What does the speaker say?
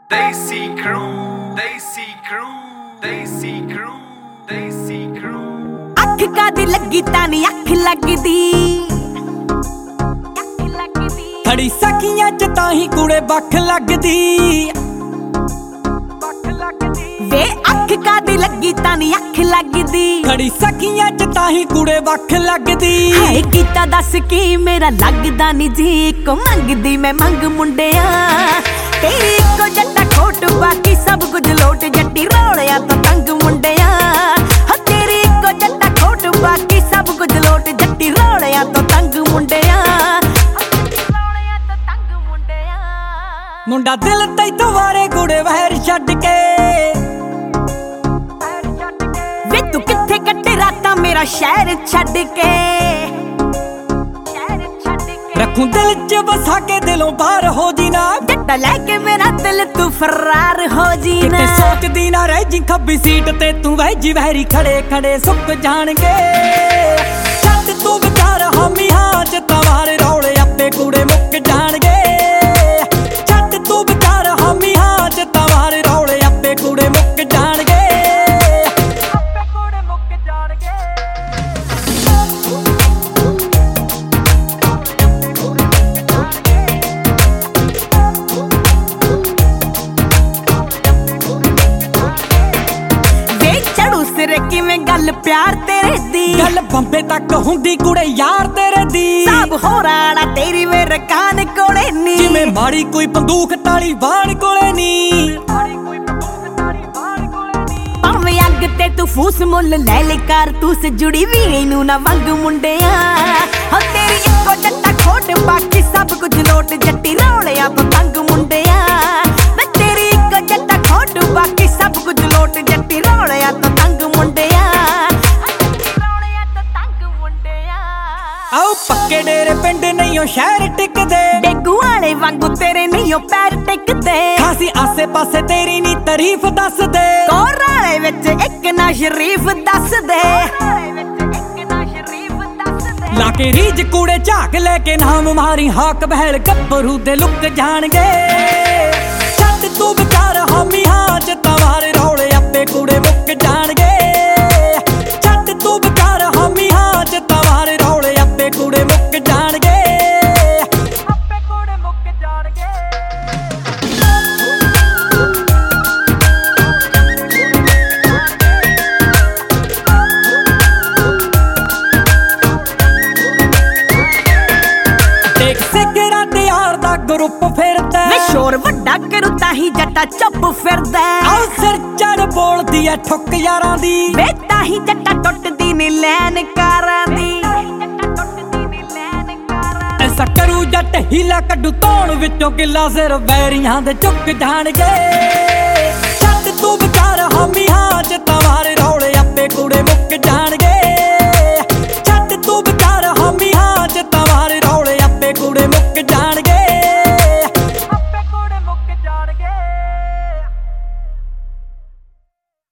Desi Crew, Desi Crew, Desi Crew, Desi Crew। ਅੱਖ ਕਾਦੀ ਲੱਗੀ ਤਾਂ ਨੀ ਅੱਖ ਲੱਗਦੀ ਖੜੀ ਸਖੀਆਂ ਚ ਤਾਂ ਹੀ ਕੁੜੇ ਬੱਖ ਲੱਗਦੀ ਵੇ ਅੱਖ ਕਾਦੀ ਲੱਗੀ ਤਾਂ ਨੀ ਅੱਖ ਲੱਗਦੀ ਖੜੀ ਸਖੀਆਂ ਚ ਤਾਂ ਹੀ ਕੁੜੇ ਬੱਖ ਲੱਗਦੀ ਹਾਏ ਕੀਤਾ ਦੱਸ ਕੀ ਮੇਰਾ ਲੱਗਦਾ ਨੀ ਜੀ ਕੋ ਮੰਗਦੀ ਮੈਂ ਮੰਗ ਮੁੰਡਿਆ ਤੇਰੀ ਇੱਕੋ ਜੱਟਾ ਖੋਟ ਬਾਕੀ ਸਭ ਕੁਝ ਲੋਟ ਜੱਟੀ ਰੋਲਿਆ ਤਾਂ ਤੰਗ ਮੁੰਡਿਆ ਹਾਂ ਤੇਰੀ ਇੱਕੋ ਜੱਟਾ ਖੋਟ ਬਾਕੀ ਸਭ ਕੁਝ ਲੋਟ ਜੱਟੀ ਰੋਲਿਆ ਤਾਂ ਤੰਗ ਮੁੰਡਿਆ ਮੁੰਡਾ ਦਿਲ ਤੈਥੋਂ ਵਾਰੇ ਕੁੜੇ ਵਹਿਰ ਛੱਡ ਕੇ ਵੇ ਤੂੰ ਕਿੱਥੇ ਕੱਟੇ ਰਾਤਾਂ ਮੇਰਾ ਸ਼ਹਿਰ ਛੱਡ ਕੇ ਰੱਖੂ ਦਿਲ ਚ ਵਸਾ ਕੇ ਦਿਲੋਂ ਬਾਹਰ ਹੋ ਜੀ ਨਾ ਜੱਟਾ ਲੈ ਕੇ ਮੇਰਾ ਦਿਲ ਤੂੰ ਫਰਾਰ ਹੋ ਜੀ ਨਾ ਕਿਤੇ ਸੋਚਦੀ ਨਾ ਰਹਿ ਜੀ ਖੱਬੀ ਸੀਟ ਤੇ ਤੂੰ ਵਹਿਜੀ ਵਹਿਰੀ ਖੜੇ ਖੜੇ ਸੁੱਕ ਜਾਣਗੇ ਛੱਡ ਤੂੰ ਵਿਚਾਰ ਹਾਮੀ ਹਾਂ ਚ ਤਵਾਰੇ ਰੌਲੇ ਆਪੇ ਕੂੜੇ ਮੁੱਕ ਜਾਣਗੇ ਛੱਡ ਤੂੰ ਵਿਚਾਰ ਹਾਮੀ ਹਾਂ ਚ ਤਵਾਰੇ ਰੌਲੇ ਆਪੇ ਕੂੜੇ ਮੁੱਕ ਜਾਣਗੇ ਆਪੇ ਕੂੜੇ ਮੁੱਕ ਜਾਣਗੇ ਕਿਵੇਂ ਗੱਲ ਪਿਆਰ ਤੇਰੇ ਦੀ ਗੱਲ ਬੰਬੇ ਤੱਕ ਹੁੰਦੀ ਕੁੜੇ ਯਾਰ ਤੇਰੇ ਦੀ ਸਭ ਹੋਰਾਣਾ ਤੇਰੀ ਮੇਰੇ ਕਾਨ ਕੋਲੇ ਨੀ ਜਿਵੇਂ ਮਾੜੀ ਕੋਈ ਬੰਦੂਕ ਤਾਲੀ ਬਾਣ ਕੋਲੇ ਨੀ ਭਾਵੇਂ ਅੱਗ ਤੇ ਤੂੰ ਫੂਸ ਮੁੱਲ ਲੈ ਲੈ ਕਾਰਤੂਸ ਜੁੜੀ ਵੀ ਨੂੰ ਨਾ ਵੰਗ ਮੁੰਡਿਆ ਹਾਂ ਤੇਰੀ ਇੱਕੋ ਜੱਟਾ ਖੋਟ ਬਾਕੀ ਸਭ ਕੁਝ ਲੋਟ ਜੱਟੀ ਰੌਲਿਆ ਪਤੰਗ ਮੁੰਡਿਆ ਮੈਂ ਤੇਰੀ ਇੱਕੋ ਜੱਟਾ ਖੋਟ ਬਾਕੀ ਸਭ ਕੁਝ ਲੋਟ ਜੱਟੀ ਰੌਲਿਆ ਪਤੰਗ ਮੁੰਡਿਆ ਆਓ ਪੱਕੇ ਡੇਰੇ ਪਿੰਡ ਨਹੀਂ ਉਹ ਸ਼ਹਿਰ ਟਿਕਦੇ ਡੇਗੂ ਵਾਲੇ ਵਾਂਗੂ ਤੇਰੇ ਨਹੀਂ ਉਹ ਪੈਰ ਟਿਕਦੇ ਖਾਸੀ ਆਸੇ ਪਾਸੇ ਤੇਰੀ ਨੀ ਤਾਰੀਫ ਦੱਸਦੇ ਕੋਰਾਲੇ ਵਿੱਚ ਇੱਕ ਨਾ ਸ਼ਰੀਫ ਦੱਸਦੇ ਲਾ ਕੇ ਰੀਜ ਕੂੜੇ ਝਾਕ ਲੈ ਕੇ ਨਾਮ ਮਾਰੀ ਹਾਕ ਬਹਿਲ ਗੱਭਰੂ ਦੇ ਲੁੱਕ ਜਾਣਗੇ ਛੱਡ ਤੂੰ ਵਿਚਾਰ ਹਾਮੀ ਹਾਂ ਚ ਤਵਾਰੇ ਰੌਲੇ ਆਪੇ ਕੂੜੇ ਮੁੱਕ ਜਾਣਗੇ ਛੱਡ ਤੂੰ ਵਿਚਾਰ ਹਾਮੀ ਹਾਂ ਚ ਤਵਾਰੇ ਰੌਲੇ ਆਪੇ ਕੂੜੇ ਮੁੱਕ ਜਾਣਗੇ ਆਪੇ ਕੂੜੇ ਮੁੱਕ ਜਾਣਗੇ ਦੇਖ ਸਿਗਰਾ ਤੇ ਯਾਰ ਦਾ ਗਰੁੱਪ ਫਿਰਦਾ ਵੇ ਸ਼ੋਰ ਵੱਡਾ ਕਰੂ ਤਾਂ ਹੀ ਜੱਟਾ ਚੁੱਪ ਫਿਰਦਾ ਆਓ ਸਿਰ ਚੜ ਬੋਲਦੀ ਐ ਠੁੱਕ ਯਾਰਾਂ ਦੀ ਵੇ ਤਾਂ ਹੀ ਜੱਟਾ ਟੁੱਟਦੀ ਨੀ ਲੈਨ ਕਾਰਾਂ ਦੀ ਐਸਾ ਕਰੂ ਜੱਟ ਹੀਲਾ ਕੱਢੂ ਧੌਣ ਵਿੱਚੋਂ ਕਿੱਲਾ ਸਿਰ ਵੈਰੀਆਂ ਦੇ ਚੁੱਕ ਜਾਣਗੇ ਛੱਡ ਤੂੰ ਵਿਚਾਰ ਹਾਮੀ ਹਾਂ ਚ ਤਵਾਰੇ ਰੌਲੇ